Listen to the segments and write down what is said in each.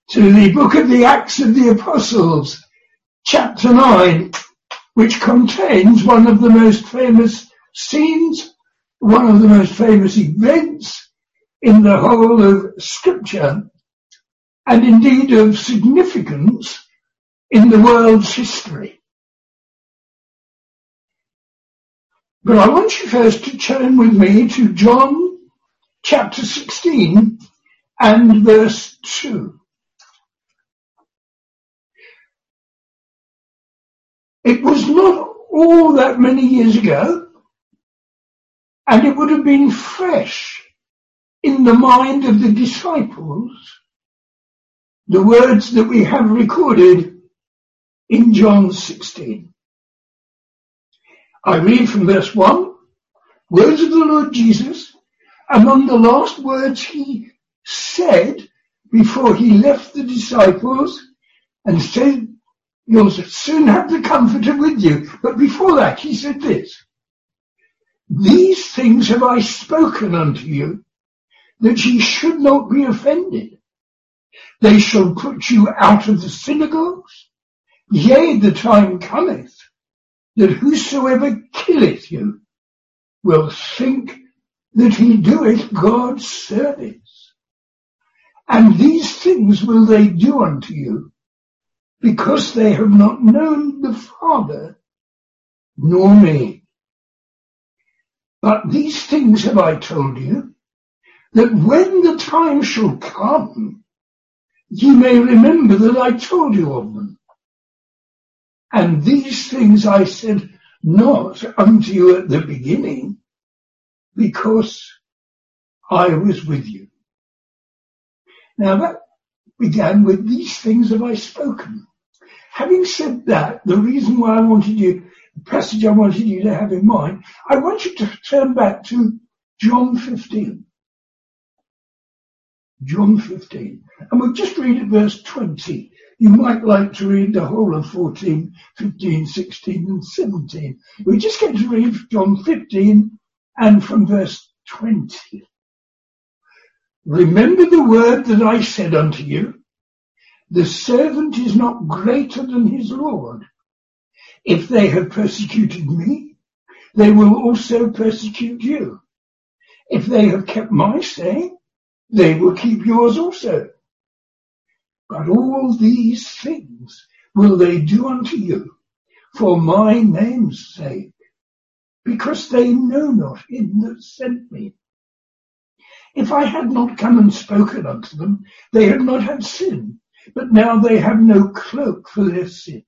to the book of the Acts of the Apostles, chapter 9, which contains one of the most famous scenes, one of the most famous events in the whole of Scripture, and indeed of significance in the world's history. But I want you first to turn with me to John chapter 16 and verse 2. It was not all that many years ago, and it would have been fresh in the mind of the disciples, the words that we have recorded in John 16. I read from verse 1, words of the Lord Jesus, among the last words he said before he left the disciples and said, you'll soon have the Comforter with you. But before that, he said this, these things have I spoken unto you, that ye should not be offended. They shall put you out of the synagogues. Yea, the time cometh, that whosoever killeth you will think that he doeth God's service. And these things will they do unto you, because they have not known the Father, nor me. But these things have I told you, that when the time shall come, ye may remember that I told you of them. And these things I said not unto you at the beginning, because I was with you. Now that began with these things have I spoken. Having said that, the reason why the passage I wanted you to have in mind, I want you to turn back to John 15. John 15. And we'll just read at verse 20. You might like to read the whole of 14, 15, 16 and 17. We're just going to read John 15 and from verse 20. Remember the word that I said unto you, the servant is not greater than his Lord. If they have persecuted me, they will also persecute you. If they have kept my saying, they will keep yours also. But all these things will they do unto you for my name's sake, because they know not him that sent me. If I had not come and spoken unto them, they had not had sin. But now they have no cloak for their sin.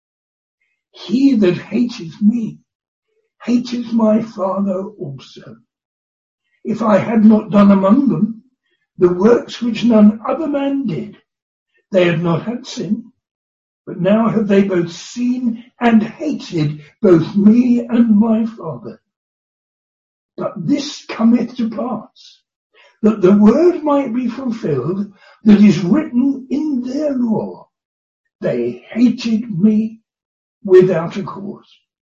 He that hateth me, hateth my Father also. If I had not done among them the works which none other man did, they had not had sin. But now have they both seen and hated both me and my Father. But this cometh to pass, that the word might be fulfilled that is written in their law. They hated me without a cause.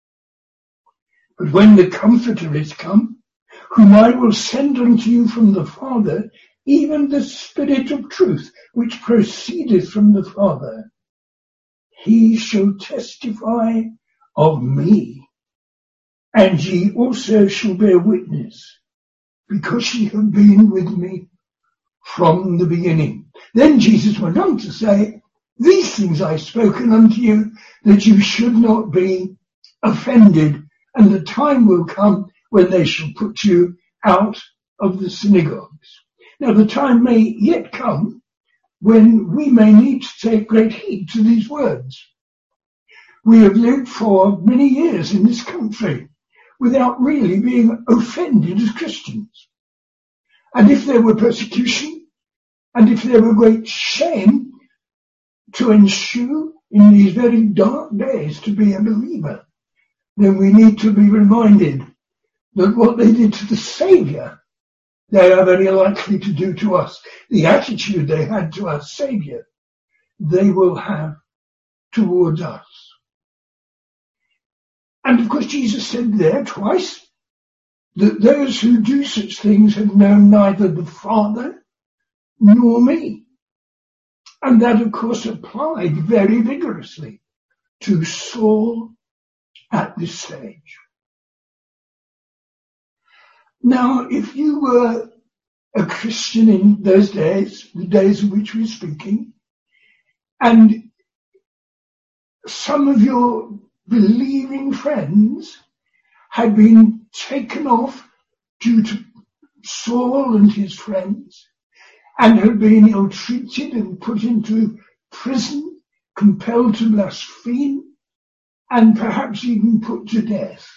But when the Comforter is come, whom I will send unto you from the Father, even the Spirit of truth, which proceedeth from the Father, he shall testify of me, and ye also shall bear witness, because ye have been with me from the beginning. Then Jesus went on to say, these things I have spoken unto you, that you should not be offended, and the time will come when they shall put you out of the synagogues. Now the time may yet come when we may need to take great heed to these words. We have lived for many years in this country without really being offended as Christians. And if there were persecution, and if there were great shame to ensue in these very dark days to be a believer, then we need to be reminded that what they did to the Saviour, they are very likely to do to us. The attitude they had to our Saviour, they will have towards us. And of course Jesus said there twice that those who do such things have known neither the Father nor me. And that, of course, applied very vigorously to Saul at this stage. Now, if you were a Christian in those days, the days of which we're speaking, and some of your believing friends had been taken off due to Saul and his friends, and had been ill-treated and put into prison, compelled to blaspheme, and perhaps even put to death.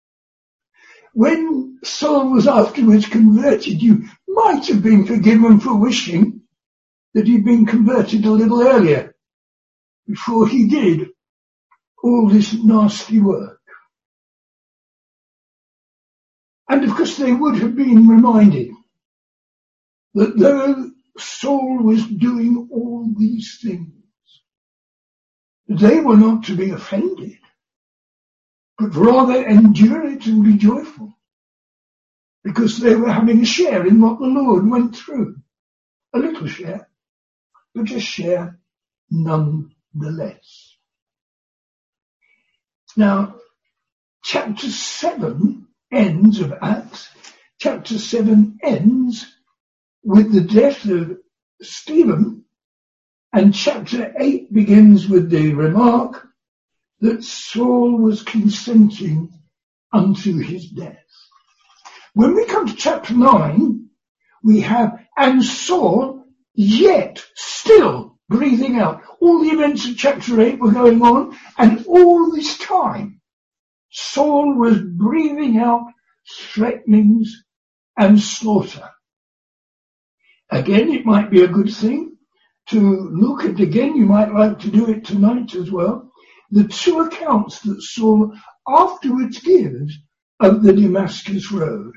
When Saul was afterwards converted, you might have been forgiven for wishing that he'd been converted a little earlier, before he did all this nasty work. And of course they would have been reminded that though Saul was doing all these things, they were not to be offended, but rather endure it and be joyful, because they were having a share in what the Lord went through. A little share, but a share nonetheless. Now, chapter 7 ends of Acts. Chapter 7 ends with the death of Stephen, and chapter 8 begins with the remark that Saul was consenting unto his death. When we come to chapter 9, we have, and Saul yet still breathing out. All the events of chapter 8 were going on, and all this time, Saul was breathing out threatenings and slaughter. Again, it might be a good thing to look at, again, you might like to do it tonight as well, the two accounts that Saul afterwards gives of the Damascus Road.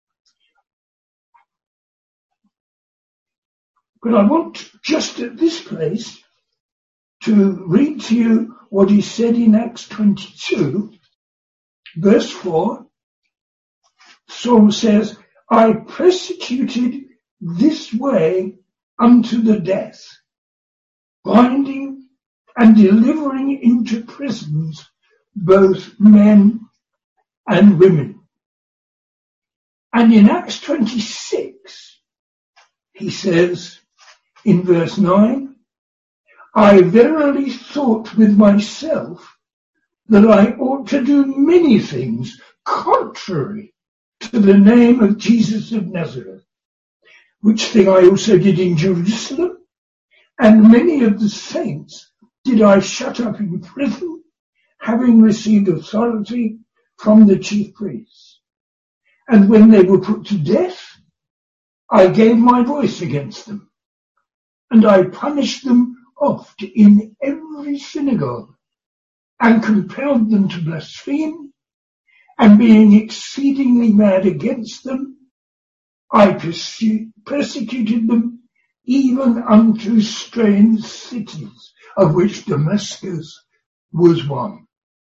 But I want just at this place to read to you what he said in Acts 22, verse 4. Saul says, I persecuted this way unto the death, binding and delivering into prisons both men and women. And in Acts 26, he says in verse 9, I verily thought with myself that I ought to do many things contrary to the name of Jesus of Nazareth, which thing I also did in Jerusalem, and many of the saints did I shut up in prison, having received authority from the chief priests. And when they were put to death, I gave my voice against them, and I punished them oft in every synagogue, and compelled them to blaspheme, and being exceedingly mad against them, I persecuted them even unto strange cities, of which Damascus was one.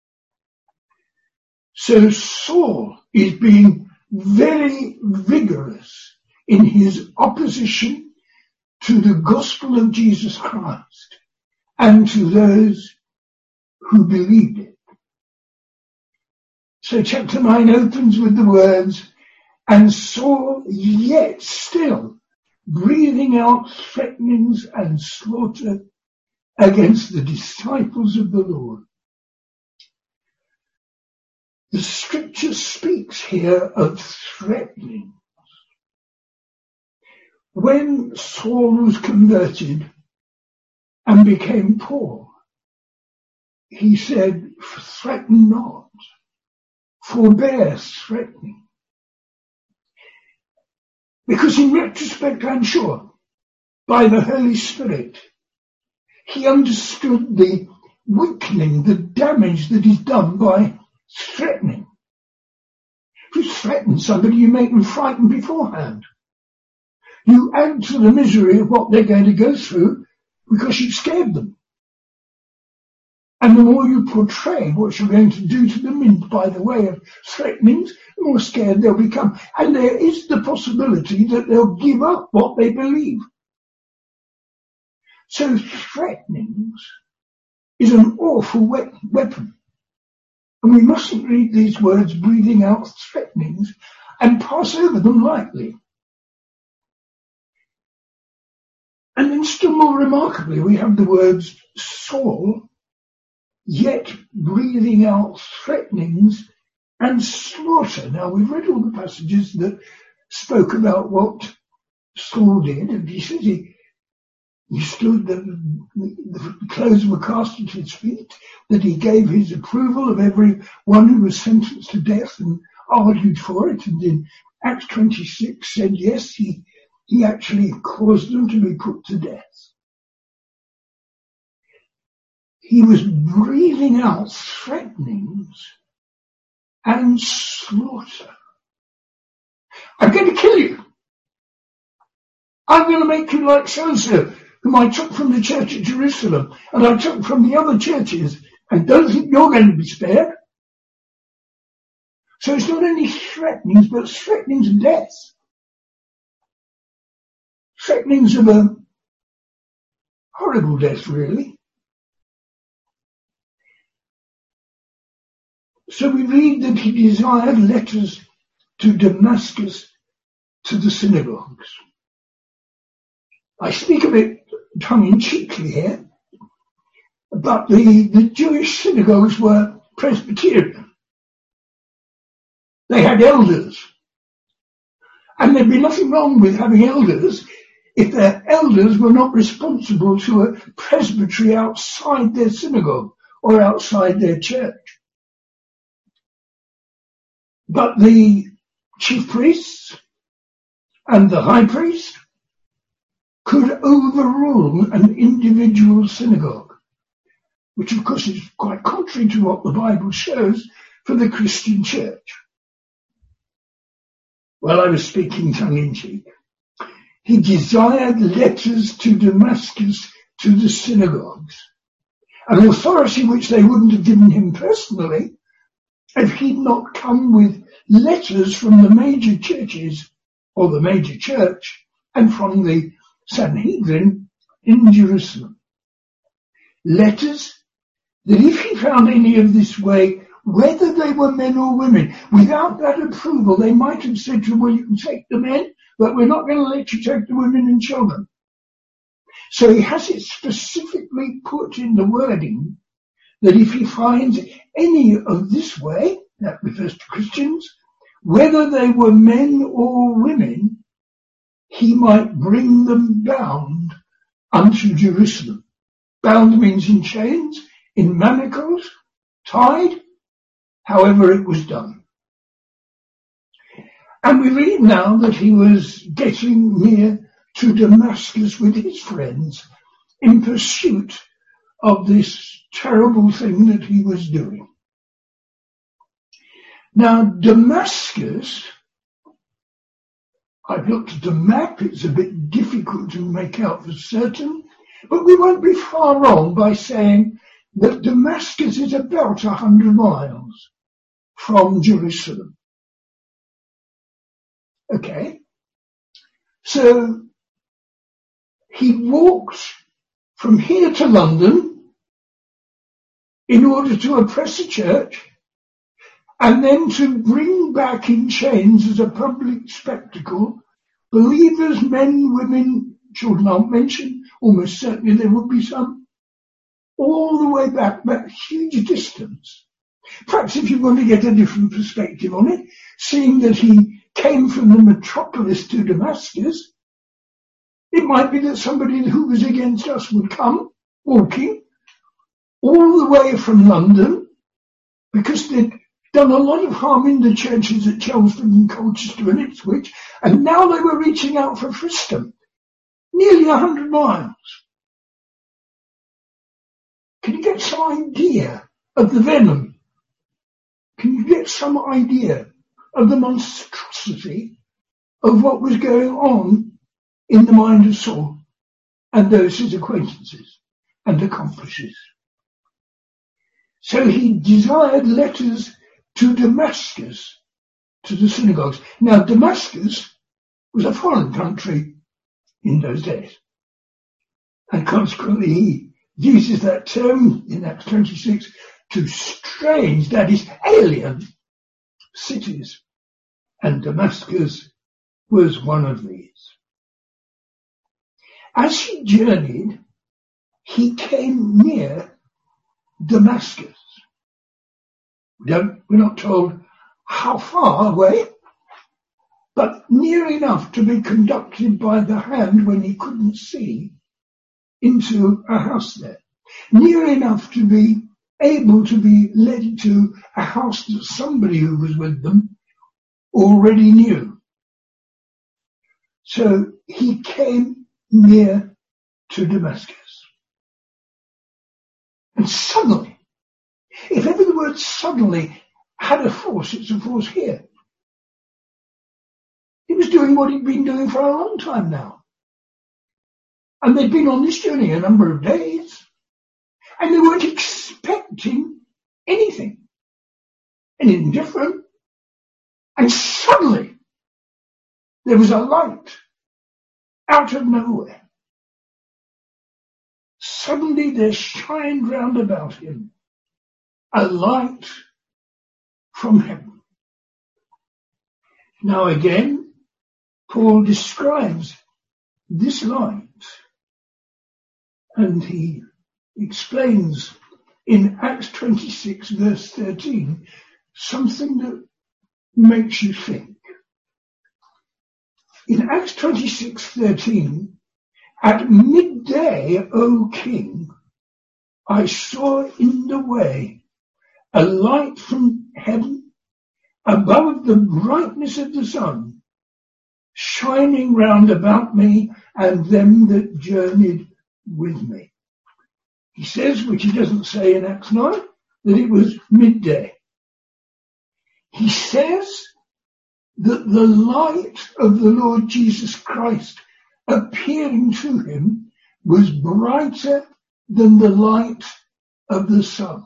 So Saul is being very vigorous in his opposition to the gospel of Jesus Christ and to those who believed it. So chapter 9 opens with the words, and Saul yet still breathing out threatenings and slaughter against the disciples of the Lord. The scripture speaks here of threatening. When Saul was converted and became poor, he said, threaten not, forbear threatening. Because in retrospect, I'm sure, by the Holy Spirit, he understood the weakening, the damage that is done by threatening. If you threaten somebody, you make them frightened beforehand. You add to the misery of what they're going to go through because you've scared them. And the more you portray what you're going to do to them by the way of threatenings, the more scared they'll become. And there is the possibility that they'll give up what they believe. So threatenings is an awful weapon. And we mustn't read these words breathing out threatenings and pass over them lightly. And then still more remarkably, we have the words Saul, yet breathing out threatenings and slaughter. Now, we've read all the passages that spoke about what Saul did, and he says he stood, the clothes were cast at his feet, that he gave his approval of every one who was sentenced to death and argued for it, and in Acts 26 said, yes, he actually caused them to be put to death. He was breathing out threatenings and slaughter. I'm going to kill you. I'm going to make you like so-and-so, whom I took from the church at Jerusalem, and I took from the other churches, and don't think you're going to be spared. So it's not only threatenings, but threatenings of death. Threatenings of a horrible death, really. So we read that he desired letters to Damascus to the synagogues. I speak a bit tongue-in-cheekly here, but the Jewish synagogues were Presbyterian. They had elders. And there'd be nothing wrong with having elders if their elders were not responsible to a presbytery outside their synagogue or outside their church. But the chief priests and the high priest could overrule an individual synagogue, which of course is quite contrary to what the Bible shows for the Christian church. Well, I was speaking tongue-in-cheek. He desired letters to Damascus to the synagogues, an authority which they wouldn't have given him personally if he'd not come with letters from the major churches or the major church and from the Sanhedrin in Jerusalem. Letters that if he found any of this way, whether they were men or women, without that approval, they might have said to him, well, you can take the men, but we're not going to let you take the women and children. So he has it specifically put in the wording that if he finds any of this way, that refers to Christians, whether they were men or women, he might bring them bound unto Jerusalem. Bound means in chains, in manacles, tied, however it was done. And we read now that he was getting near to Damascus with his friends in pursuit of this terrible thing that he was doing. Now, Damascus, I've looked at the map, it's a bit difficult to make out for certain, but we won't be far wrong by saying that Damascus is about 100 miles from Jerusalem. Okay, so he walked from here to London in order to oppress a church and then to bring back in chains as a public spectacle believers, men, women, children aren't mentioned, almost certainly there would be some, all the way back, that huge distance. Perhaps if you want to get a different perspective on it, seeing that he came from the metropolis to Damascus, it might be that somebody who was against us would come walking all the way from London because they'd done a lot of harm in the churches at Chelmsford and Colchester and Ipswich, and now they were reaching out for Friston, nearly 100 miles. Can you get some idea of the venom? Can you get some idea of the monstrosity of what was going on in the mind of Saul and those his acquaintances and accomplices? So he desired letters to Damascus, to the synagogues. Now, Damascus was a foreign country in those days. And consequently, he uses that term in Acts 26 to strange, that is, alien cities. And Damascus was one of these. As he journeyed, he came near Damascus. We're not told how far away, but near enough to be conducted by the hand when he couldn't see into a house there. Near enough to be able to be led to a house that somebody who was with them already knew. So he came near to Damascus. And suddenly, if ever the word suddenly had a force, it's a force here. He was doing what he'd been doing for a long time now. And they'd been on this journey a number of days. And they weren't expecting anything different. And suddenly, there was a light out of nowhere. Suddenly there shined round about him a light from heaven. Now again, Paul describes this light, and he explains in Acts 26 verse 13 something that makes you think. In Acts 26:13, at midday, O King, I saw in the way a light from heaven above the brightness of the sun, shining round about me and them that journeyed with me. He says, which he doesn't say in Acts 9, that it was midday. He says that the light of the Lord Jesus Christ appearing to him was brighter than the light of the sun.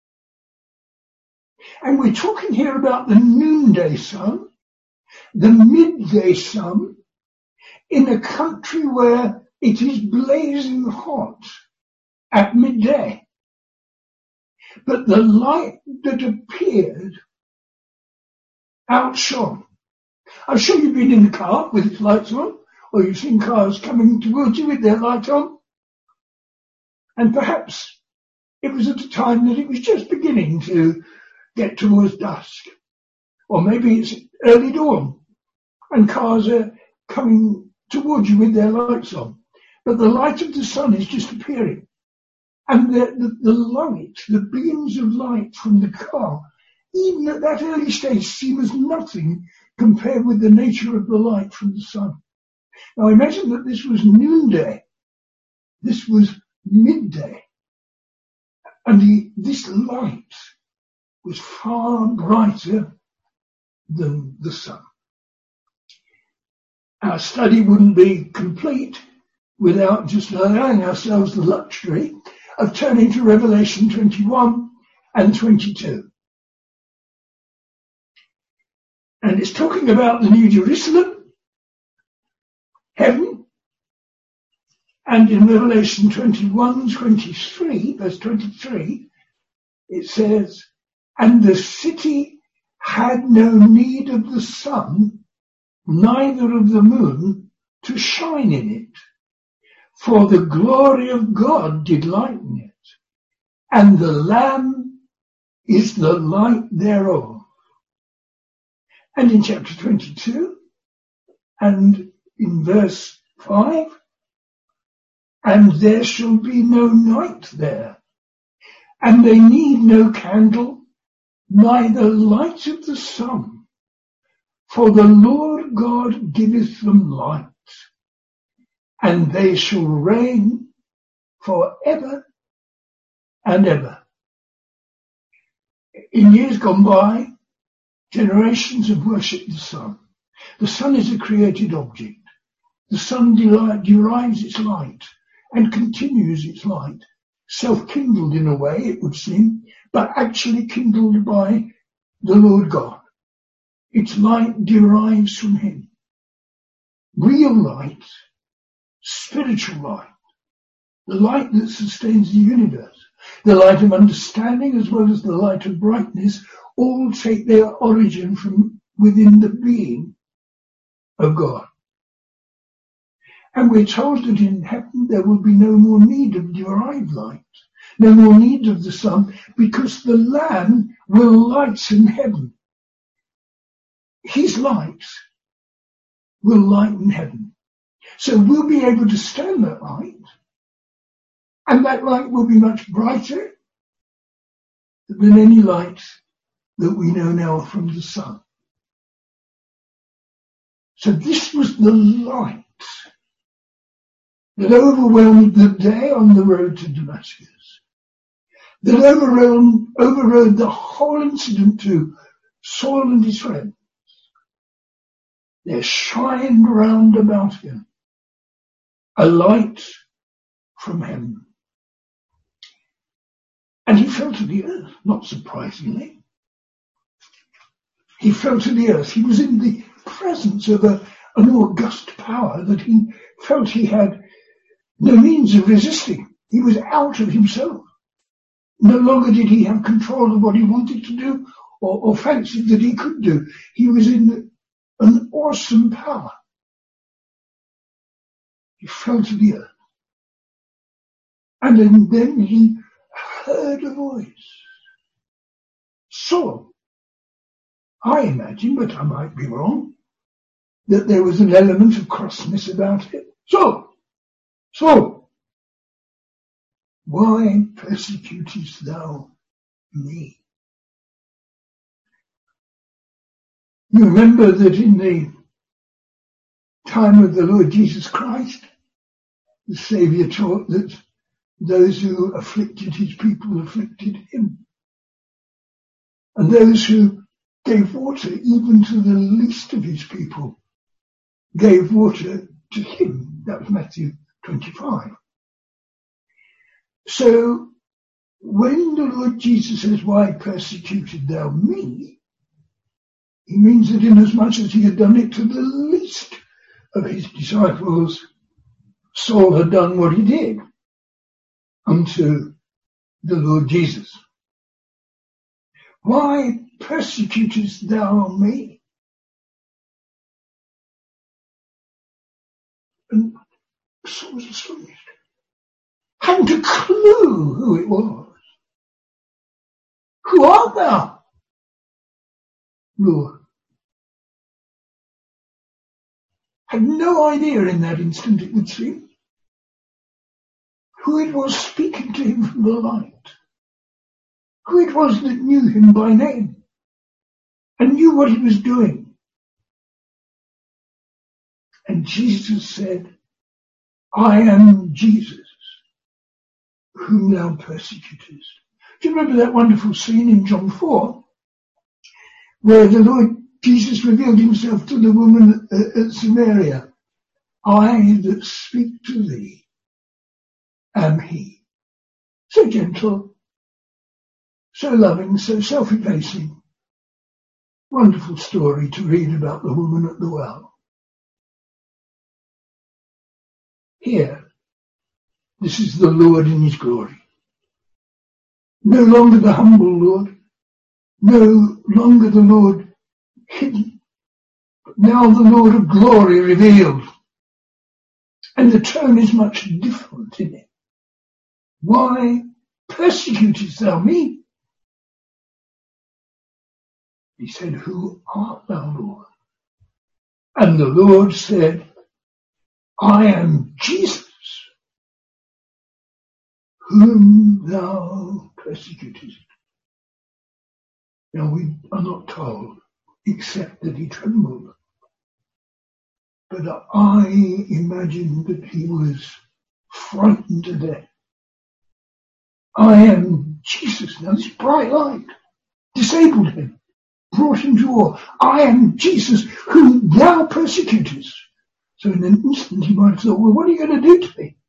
And we're talking here about the noonday sun, the midday sun, in a country where it is blazing hot at midday. But the light that appeared outshone. I'm sure you've been in the car with its lights on, or you've seen cars coming towards you with their light on. And perhaps it was at a time that it was just beginning to get towards dusk. Or maybe it's early dawn and cars are coming towards you with their lights on. But the light of the sun is just appearing. And the light, the beams of light from the car, even at that early stage, seem as nothing compared with the nature of the light from the sun. Now imagine that this was noonday. This was midday. And this light was far brighter than the sun. Our study wouldn't be complete without just allowing ourselves the luxury of turning to Revelation 21 and 22. And it's talking about the New Jerusalem, heaven, and in Revelation 21:23, verse 23, it says, and the city had no need of the sun, neither of the moon, to shine in it, for the glory of God did lighten it, and the Lamb is the light thereof. And in chapter 22, and in verse 5, and there shall be no night there, and they need no candle, neither light of the sun, for the Lord God giveth them light, and they shall reign for ever and ever. In years gone by, generations have worshipped the sun. The sun is a created object. The sun derives its light and continues its light, self-kindled in a way, it would seem, but actually kindled by the Lord God. Its light derives from him. Real light, spiritual light, the light that sustains the universe, the light of understanding as well as the light of brightness, all take their origin from within the being of God. And we're told that in heaven there will be no more need of derived light, no more need of the sun, because the Lamb will lighten heaven. His light will lighten heaven. So we'll be able to stand that light, and that light will be much brighter than any light that we know now from the sun. So this was the light that overwhelmed the day on the road to Damascus, that overrode the whole incident to Saul and his friends. There shined round about him a light from heaven. And he fell to the earth, not surprisingly. He fell to the earth. He was in the presence of an august power that he felt he had no means of resisting. He was out of himself. No longer did he have control of what he wanted to do or fancied that he could do. He was in an awesome power. He fell to the earth. And then he heard a voice. Saul. I imagine, but I might be wrong, that there was an element of crossness about it. Saul, why persecutest thou me? You remember that in the time of the Lord Jesus Christ, the Saviour taught that those who afflicted his people afflicted him. And those who gave water even to the least of his people gave water to him. That was Matthew 25. So when the Lord Jesus says, why persecuted thou me? He means that inasmuch as he had done it to the least of his disciples, Saul had done what he did unto the Lord Jesus. Why persecutest thou me? And Saul was astonished. Hadn't a clue who it was. Who art thou, Lord? Had no idea in that instant, it would seem, who it was speaking to him from the light. Who it was that knew him by name and knew what he was doing. And Jesus said, I am Jesus, whom thou persecutest. Do you remember that wonderful scene in John 4, where the Lord Jesus revealed himself to the woman at Samaria? I that speak to thee am he. So gentle, so loving, so self-effacing. Wonderful story to read about the woman at the well. Here, this is the Lord in his glory. No longer the humble Lord, no longer the Lord hidden, but now the Lord of glory revealed. And the tone is much different in it. Why persecutest thou me? He said, who art thou, Lord? And the Lord said, I am Jesus, whom thou persecutest. Now we are not told, except that he trembled. But I imagine that he was frightened to death. I am Jesus. Now this bright light disabled him, brought him to awe. I am Jesus, whom thou persecutest. So in an instant he might have thought, well, what are you going to do to me?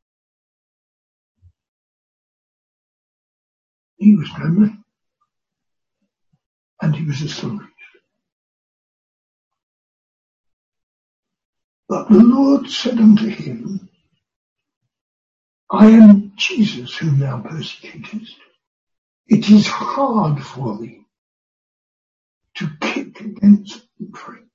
He was trembling. And he was astonished. But the Lord said unto him, I am Jesus whom thou persecutest. It is hard for thee to kick against the pricks,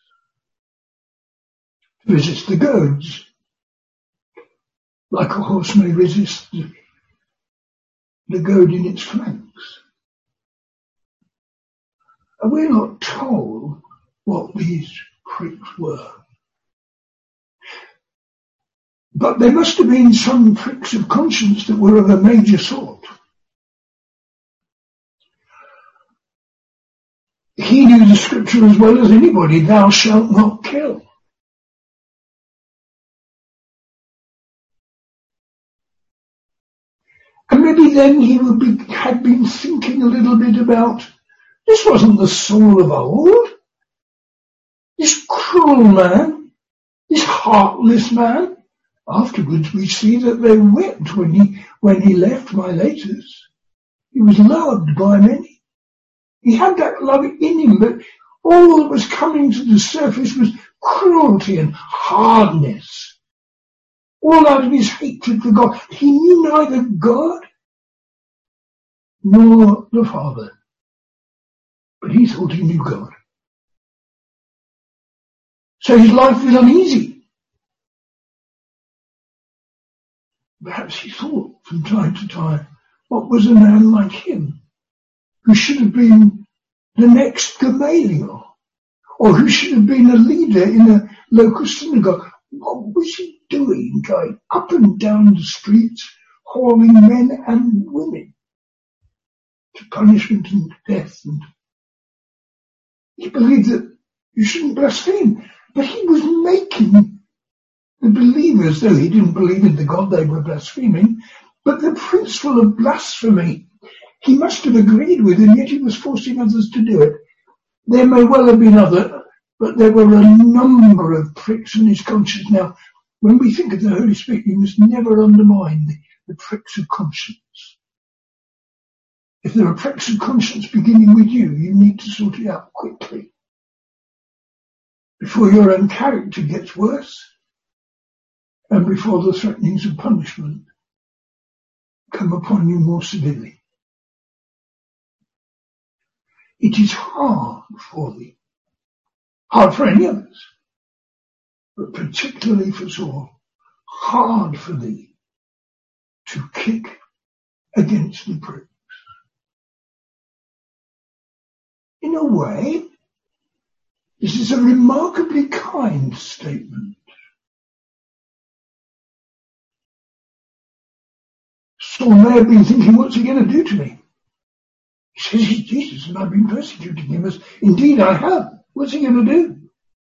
to resist the goads, like a horse may resist the goad in its flanks. And we're not told what these pricks were. But there must have been some pricks of conscience that were of a major sort. He knew the scripture as well as anybody, thou shalt not kill. And maybe then he had been thinking a little bit about, this wasn't the Saul of old, this cruel man, this heartless man. Afterwards we see that they wept when he left Miletus. He was loved by many. He had that love in him, but all that was coming to the surface was cruelty and hardness. All out of his hatred for God. He knew neither God nor the Father, but he thought he knew God. So his life was uneasy. Perhaps he thought from time to time, what was a man like him, who should have been the next Gamaliel, or who should have been a leader in a local synagogue? What was he doing, going up and down the streets, hauling men and women to punishment and death? And he believed that you shouldn't blaspheme, but he was making the believers, though he didn't believe in the God they were blaspheming, but the principle of blasphemy he must have agreed with, and yet he was forcing others to do it. There may well have been other, but there were a number of pricks in his conscience. Now, when we think of the Holy Spirit, you must never undermine the pricks of conscience. If there are pricks of conscience beginning with you, you need to sort it out quickly, before your own character gets worse, and before the threatenings of punishment come upon you more severely. It is hard for thee, hard for any of us, but particularly for Saul, hard for thee to kick against the pricks. In a way, this is a remarkably kind statement. Saul may have been thinking, what's he going to do to me? He says he's Jesus and I've been persecuting him, as indeed I have. What's he going to do?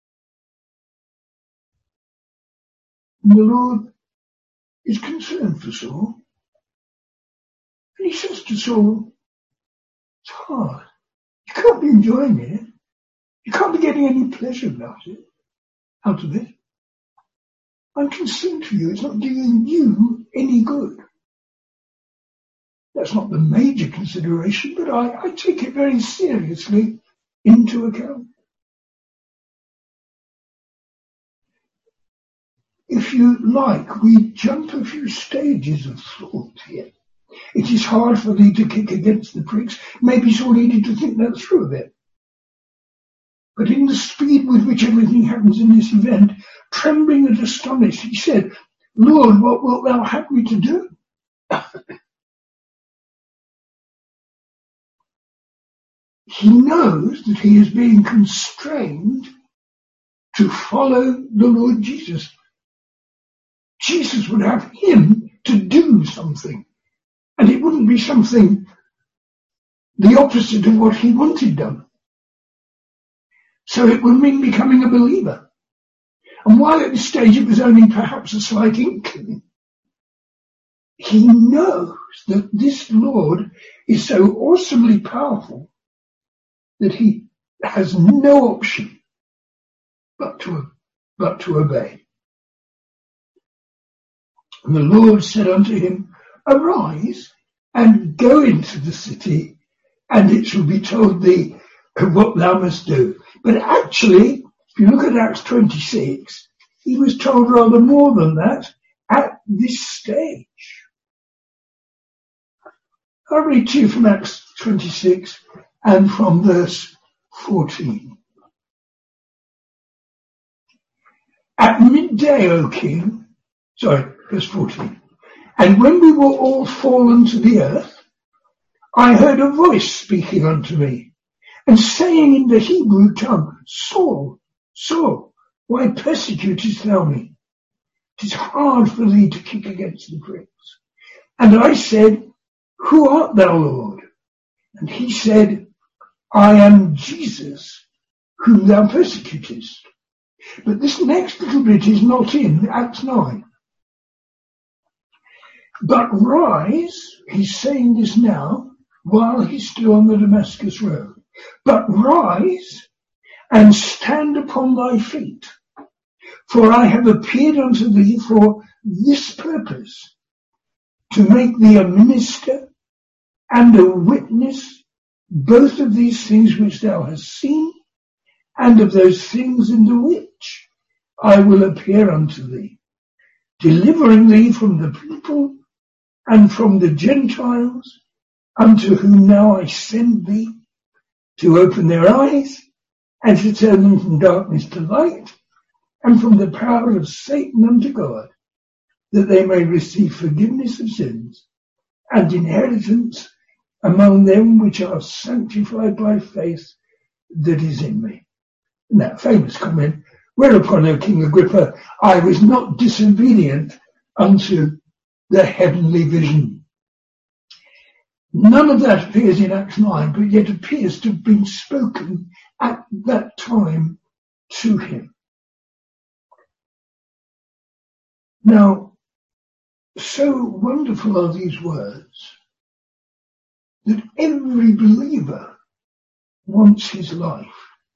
And the Lord is concerned for Saul. And he says to Saul, it's hard. You can't be enjoying it. You can't be getting any pleasure out of it. I'm concerned for you. It's not doing you any good. That's not the major consideration, but I take it very seriously into account. If you like, we jump a few stages of thought here. It is hard for thee to kick against the pricks. Maybe Saul needed to think that through a bit. But in the speed with which everything happens in this event, trembling and astonished, he said, Lord, what wilt thou have me to do? He knows that he is being constrained to follow the Lord Jesus. Jesus would have him to do something, and it wouldn't be something the opposite of what he wanted done. So it would mean becoming a believer. And while at this stage it was only perhaps a slight inkling, he knows that this Lord is so awesomely powerful that he has no option but to obey. And the Lord said unto him, arise and go into the city, and it shall be told thee what thou must do. But actually, if you look at Acts 26, he was told rather more than that. at this stage. I'll read to you from Acts 26 and from verse 14. At midday, O king, verse 14. And when we were all fallen to the earth, I heard a voice speaking unto me, and saying in the Hebrew tongue, Saul, Saul, why persecutest thou me? 'Tis hard for thee to kick against the pricks. And I said, Who art thou, Lord? And he said, I am Jesus, whom thou persecutest. But this next little bit is not in Acts 9. But rise, he's saying this now, while he's still on the Damascus road. But rise and stand upon thy feet, for I have appeared unto thee for this purpose, to make thee a minister and a witness both of these things which thou hast seen, and of those things in the which I will appear unto thee, delivering thee from the people and from the Gentiles, unto whom now I send thee, to open their eyes, and to turn them from darkness to light, and from the power of Satan unto God, that they may receive forgiveness of sins, and inheritance among them which are sanctified by faith that is in me. And that famous comment, whereupon, O King Agrippa, I was not disobedient unto the heavenly vision. None of that appears in Acts 9, but yet appears to have been spoken at that time to him. Now, so wonderful are these words that every believer wants his life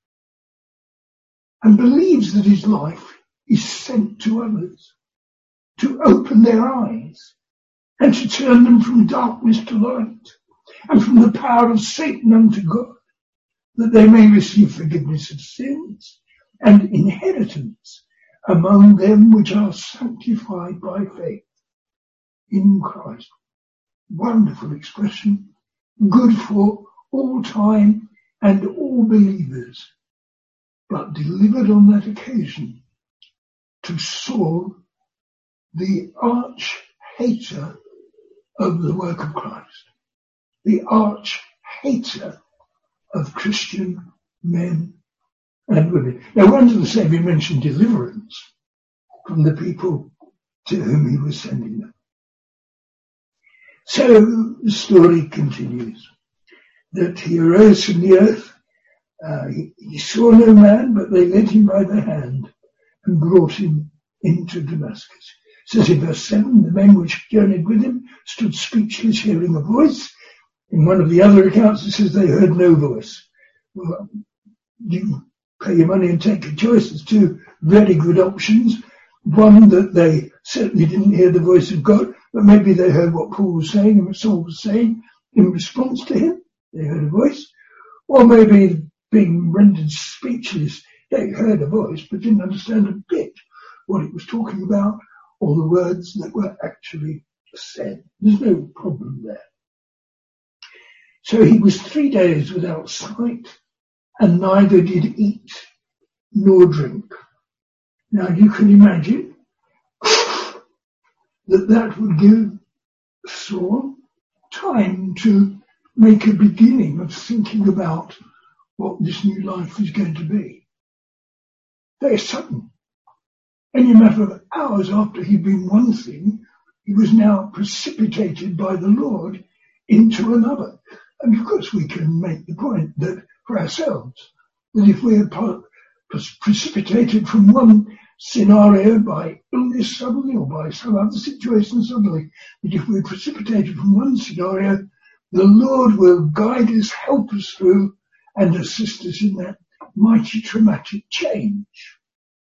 and believes that his life is sent to others to open their eyes and to turn them from darkness to light and from the power of Satan unto God, that they may receive forgiveness of sins and inheritance among them which are sanctified by faith in Christ. Wonderful expression, good for all time and all believers, but delivered on that occasion to Saul, the arch hater of the work of Christ, the arch hater of Christian men and women. No wonder the Saviour mentioned deliverance from the people to whom he was sending them. So the story continues, that he arose from the earth, he saw no man, but they led him by the hand and brought him into Damascus. It says in verse 7, the men which journeyed with him stood speechless, hearing a voice. In one of the other accounts it says they heard no voice. Well, you pay your money and take a choice. There's two very good options. One, that they certainly didn't hear the voice of God, but maybe they heard what Paul was saying and what Saul was saying in response to him. They heard a voice. Or maybe being rendered speechless, they heard a voice but didn't understand a bit what it was talking about or the words that were actually said. There's no problem there. So he was 3 days without sight, and neither did eat nor drink. Now you can imagine that would give Saul time to make a beginning of thinking about what this new life is going to be. Very sudden. Only a matter of hours after he'd been one thing, he was now precipitated by the Lord into another. And of course we can make the point that for ourselves, that if we are precipitated from one scenario by illness suddenly or by some other situation suddenly, that if we're precipitated from one scenario, the Lord will guide us, help us through, and assist us in that mighty traumatic change.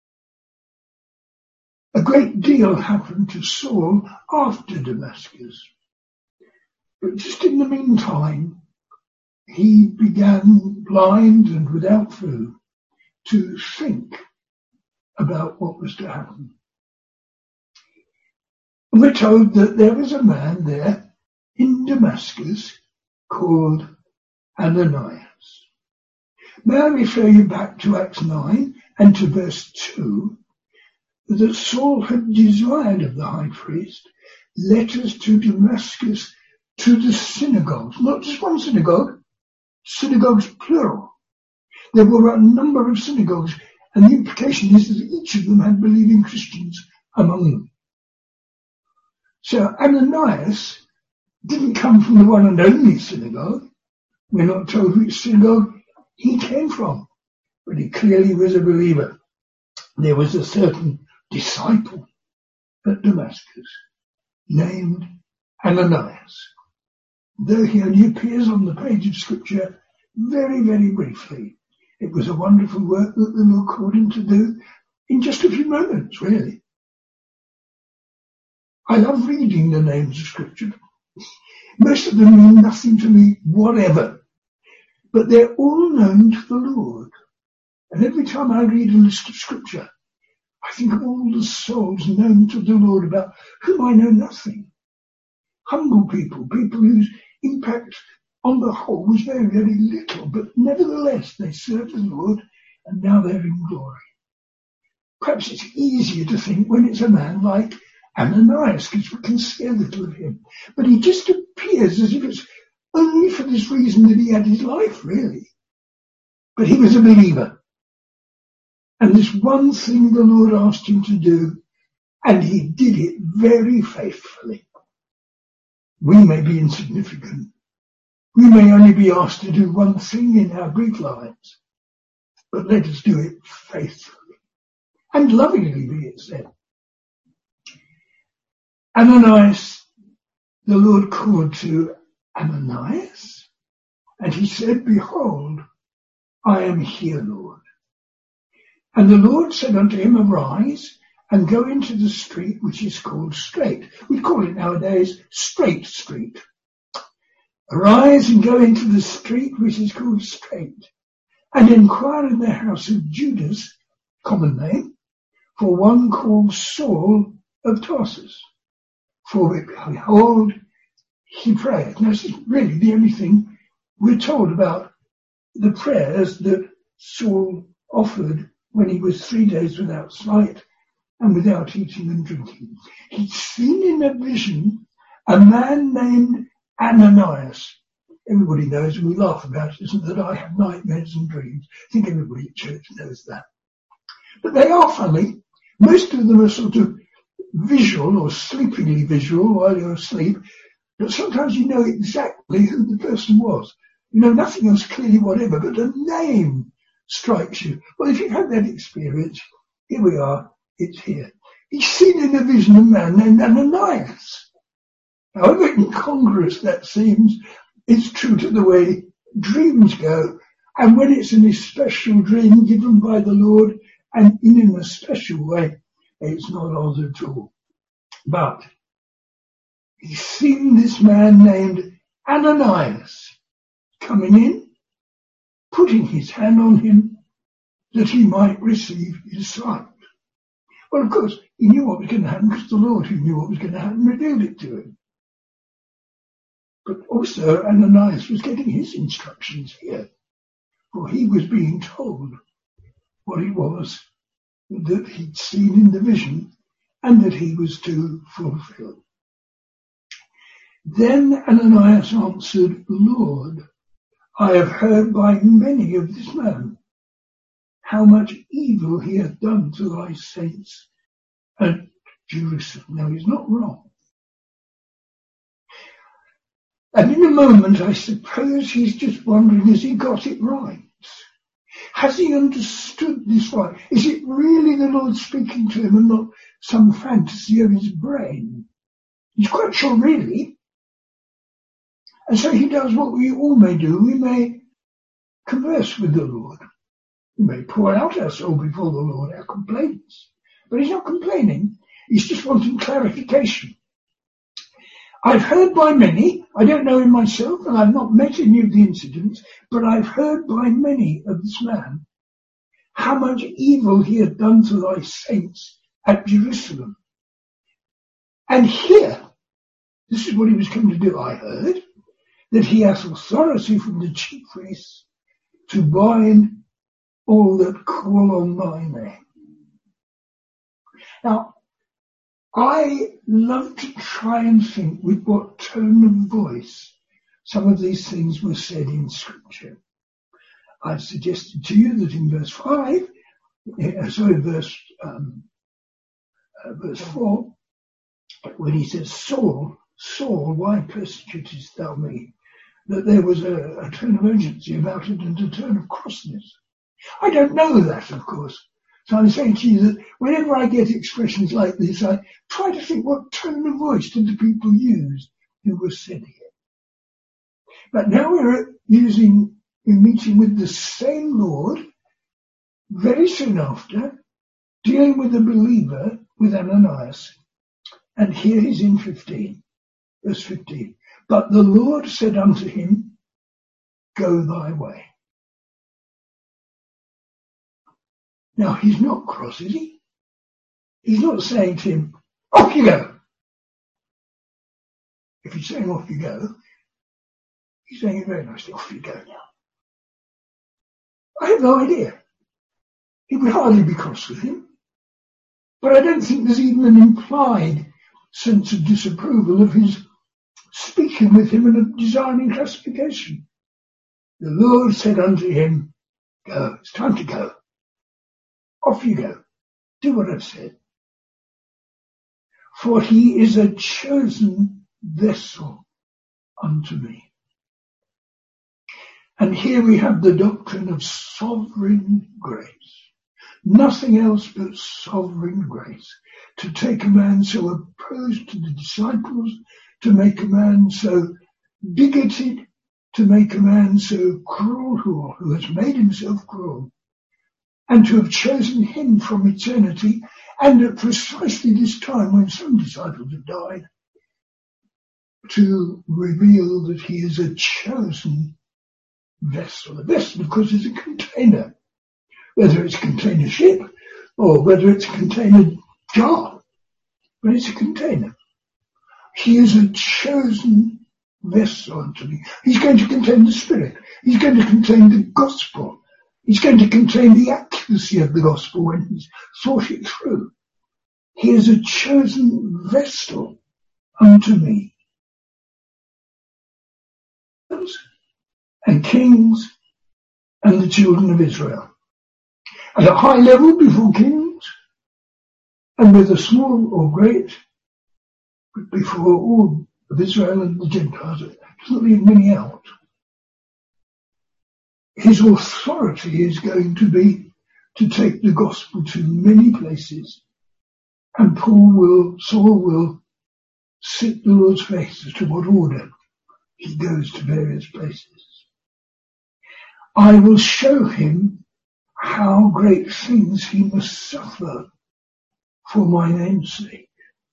A great deal happened to Saul after Damascus. But just in the meantime, he began, blind and without food, to think about what was to happen. And we're told that there was a man there in Damascus called Ananias. May I refer you back to Acts 9 and to verse 2, that Saul had desired of the high priest letters to Damascus to the synagogues, not just one synagogue, synagogues plural. There were a number of synagogues, and the implication is that each of them had believing Christians among them. So Ananias didn't come from the one and only synagogue. We're not told which synagogue he came from, but he clearly was a believer. There was a certain disciple at Damascus named Ananias. Though he only appears on the page of Scripture very, very briefly, it was a wonderful work that the Lord called him to do in just a few moments, really. I love reading the names of Scripture. Most of them mean nothing to me whatever, but they're all known to the Lord. And every time I read a list of Scripture, I think of all the souls known to the Lord about whom I know nothing. Humble people, people whose impact on the whole was very, very little, but nevertheless they served the Lord and now they're in glory. Perhaps it's easier to think when it's a man like Ananias, because we can see a little of him. But he just appears as if it's only for this reason that he had his life, really. But he was a believer. And this one thing the Lord asked him to do, and he did it very faithfully. We may be insignificant. We may only be asked to do one thing in our brief lives, but let us do it faithfully and lovingly, be it said. Ananias, the Lord called to Ananias, and he said, "Behold, I am here, Lord." And the Lord said unto him, "Arise, and go into the street which is called Straight." We call it nowadays Straight Street. "Arise and go into the street which is called Straight, and inquire in the house of Judas," common name, "for one called Saul of Tarsus. For behold, he prayed." Now, this is really the only thing we're told about the prayers that Saul offered when he was 3 days without sight and without eating and drinking. He'd seen in a vision a man named Ananias. Everybody knows, and we laugh about it, isn't it, that I have nightmares and dreams. I think everybody at church knows that. But they are funny. Most of them are sort of visual or sleepingly visual while you're asleep, but sometimes you know exactly who the person was. You know nothing else clearly whatever, but the name strikes you. Well, if you've had that experience, here we are, it's here. He's seen in a vision a man named Ananias. However incongruous that seems, it's true to the way dreams go. And when it's an especial dream given by the Lord and in a special way, it's not odd at all. But he's seen this man named Ananias coming in, putting his hand on him that he might receive his sight. Well, of course, he knew what was going to happen because the Lord, who knew what was going to happen, revealed it to him. But also Ananias was getting his instructions here, for he was being told what it was that he'd seen in the vision and that he was to fulfill. Then Ananias answered, "Lord, I have heard by many of this man how much evil he hath done to thy saints at Jerusalem." Now, he's not wrong. And in a moment, I suppose he's just wondering, has he got it right? Has he understood this right? Is it really the Lord speaking to him and not some fantasy of his brain? He's quite sure, really. And so he does what we all may do. We may converse with the Lord. We may pour out our soul before the Lord, our complaints. But he's not complaining. He's just wanting clarification. "I've heard by many," I don't know him myself, and I've not met any of the incidents, but I've heard by many of this man how much evil he had done to thy saints at Jerusalem. And here, this is what he was come to do, I heard, that he has authority from the chief priests to bind all that call on my name. Now, I love to try and think with what tone of voice some of these things were said in Scripture. I've suggested to you that in verse 4, when he says, Saul, Saul, why persecutest thou me? That there was a tone of urgency about it and a tone of crossness. I don't know that, of course. So I'm saying to you that whenever I get expressions like this, I try to think what tone of voice did the people use who were said here. But now we're meeting with the same Lord very soon after, dealing with a believer, with Ananias. And here he's in 15, verse 15. But the Lord said unto him, go thy way. Now he's not cross, is he? He's not saying to him, off you go. If he's saying off you go, he's saying it very nicely, off you go now. I have no idea. He would hardly be cross with him. But I don't think there's even an implied sense of disapproval of his speaking with him and of desiring classification. The Lord said unto him, go, it's time to go. Off you go. Do what I've said. For he is a chosen vessel unto me. And here we have the doctrine of sovereign grace. Nothing else but sovereign grace. To take a man so opposed to the disciples, to make a man so bigoted, to make a man so cruel, who has made himself cruel, and to have chosen him from eternity, and at precisely this time when some disciples have died, to reveal that he is a chosen vessel. A vessel, of course, is a container, whether it's a container ship or whether it's a container jar, but it's a container. He is a chosen vessel unto me. He's going to contain the Spirit. He's going to contain the gospel. He's going to contain the accuracy of the gospel when he's thought it through. He is a chosen vessel unto me. And kings and the children of Israel. At a high level before kings, and whether small or great, but before all of Israel and the Gentiles, it doesn't leave many out. His authority is going to be to take the gospel to many places, and Saul will seek the Lord's face as to what order he goes to various places. I will show him how great things he must suffer for my name's sake.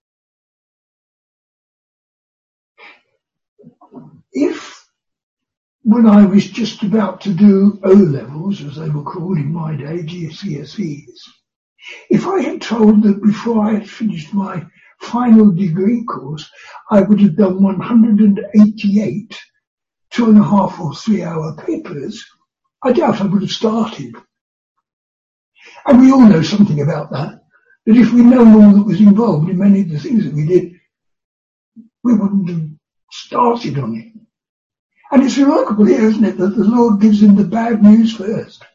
If, when I was just about to do O-levels, as they were called in my day, GCSEs, if I had told that before I had finished my final degree course, I would have done 188 2.5 or 3 hour papers, I doubt I would have started. And we all know something about that if we know all that was involved in many of the things that we did, we wouldn't have started on it. And it's remarkable here, isn't it, that the Lord gives him the bad news first.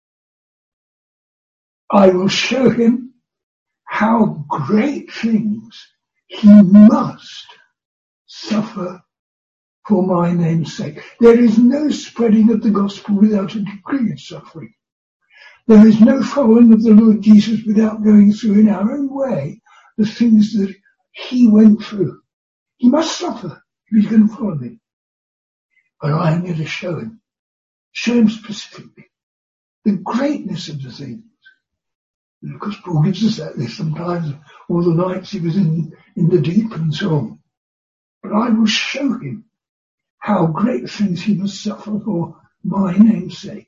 I will show him how great things he must suffer for my name's sake. There is no spreading of the gospel without a degree of suffering. There is no following of the Lord Jesus without going through in our own way the things that he went through. He must suffer if he's going to follow me. But I am here to show him specifically the greatness of the things. And of course, Paul gives us that list sometimes, all the nights he was in the deep and so on. But I will show him how great things he must suffer for my name's sake.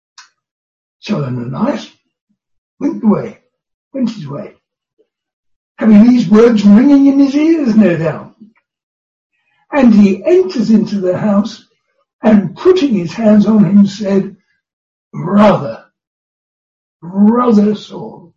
So Ananias went his way. having these words ringing in his ears, no doubt. And he enters into the house and putting his hands on him said, Brother Saul.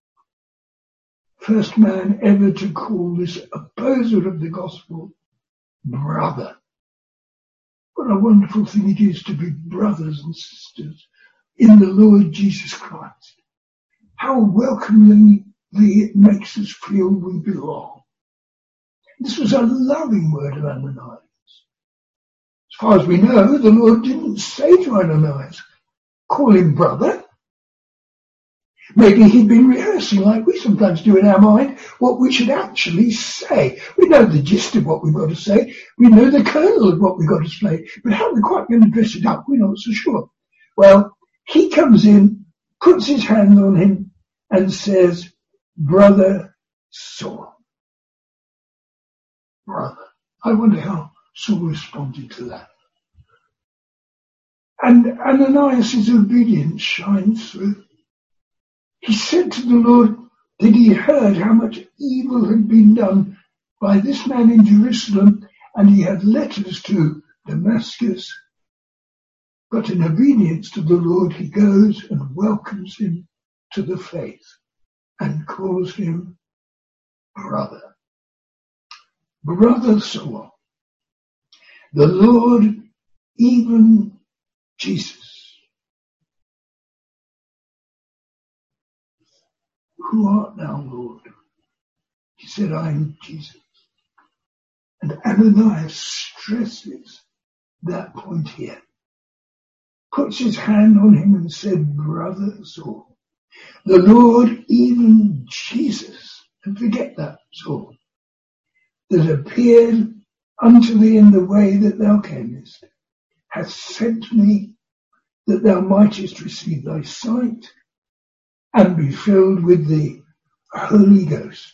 First man ever to call this opposer of the gospel brother. What a wonderful thing it is to be brothers and sisters in the Lord Jesus Christ. How welcomingly it makes us feel we belong. This was a loving word of Ananias. As far as we know, the Lord didn't say to Ananias, call him brother. Maybe he'd been rehearsing like we sometimes do in our mind what we should actually say. We know the gist of what we've got to say. We know the kernel of what we've got to say. But how we're quite going to dress it up, we're not so sure. Well, he comes in, puts his hand on him and says, Brother Saul. Brother. I wonder how Saul responded to that. And Ananias' obedience shines through. He said to the Lord that he heard how much evil had been done by this man in Jerusalem, and he had letters to Damascus. But in obedience to the Lord, he goes and welcomes him to the faith and calls him brother. Brother Saul. The Lord, even Jesus. Who art thou, Lord? He said, I am Jesus. And Ananias stresses that point here. Puts his hand on him and said, Brother Saul. The Lord, even Jesus, and forget that, Saul, that appeared unto thee in the way that thou camest, hath sent me that thou mightest receive thy sight and be filled with the Holy Ghost.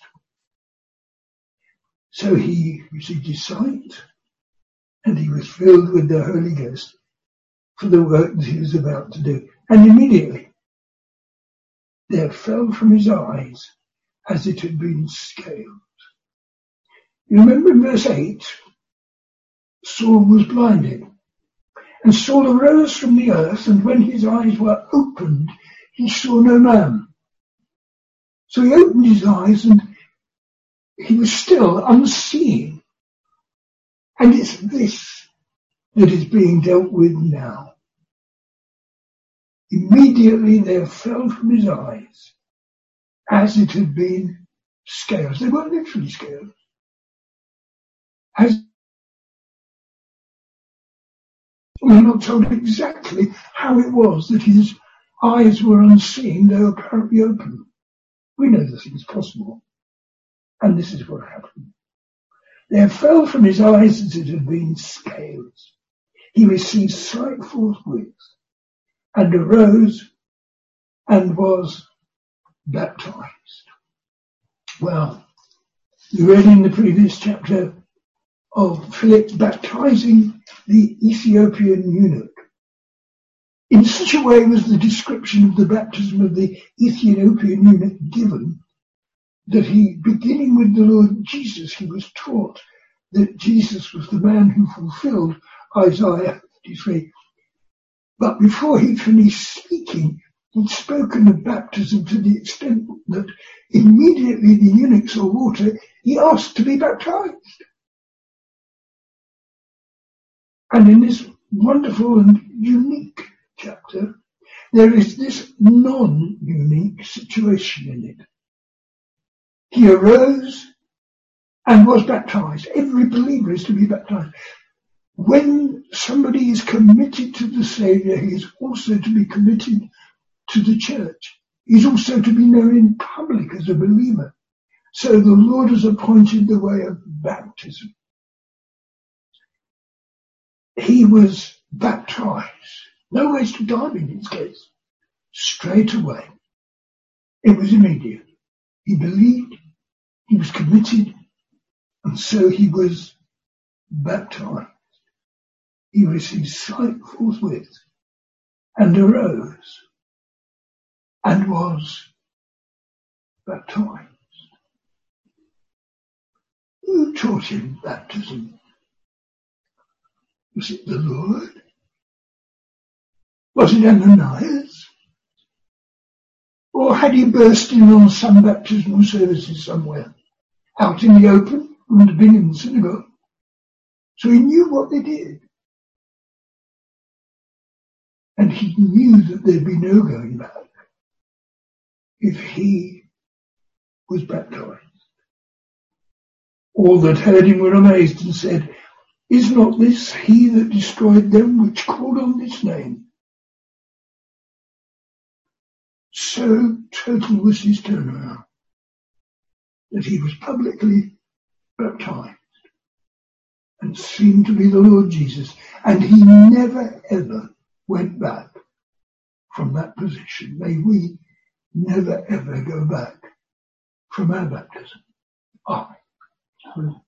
So he received his sight and he was filled with the Holy Ghost for the work that he was about to do. And immediately there fell from his eyes as it had been scaled. You remember in verse 8, Saul was blinded. And Saul arose from the earth, and when his eyes were opened, he saw no man. So he opened his eyes and he was still unseeing. And it's this that is being dealt with now. Immediately there fell from his eyes as it had been scales. They weren't literally scales. We're not told exactly how it was that his eyes were unseeing, they were apparently open. We know this is possible. And this is what happened. There fell from his eyes as it had been scales. He received sight forthwith and arose and was baptized. Well, you read in the previous chapter of Philip baptizing the Ethiopian eunuch. In such a way was the description of the baptism of the Ethiopian eunuch given that he, beginning with the Lord Jesus, he was taught that Jesus was the man who fulfilled Isaiah 53. But before he finished speaking, he'd spoken of baptism to the extent that immediately the eunuch saw water, he asked to be baptized. And in this wonderful and unique chapter, there is this non-unique situation in it. He arose and was baptized. Every believer is to be baptized. When somebody is committed to the Saviour, he is also to be committed to the church. He's also to be known in public as a believer. So the Lord has appointed the way of baptism. He was baptized. No waste of time in his case. Straight away. It was immediate. He believed, he was committed, and so he was baptized. He received sight forthwith and arose and was baptized. Who taught him baptism? Was it the Lord? Was it Ananias? Or had he burst in on some baptismal services somewhere, out in the open, wouldn't have been in the synagogue? So he knew what they did. And he knew that there'd be no going back if he was baptized. All that heard him were amazed and said, "Is not this he that destroyed them which called on this name?" So total was his turnaround that he was publicly baptized and seemed to be the Lord Jesus, and he never ever went back from that position. May we never ever go back from our baptism. Amen.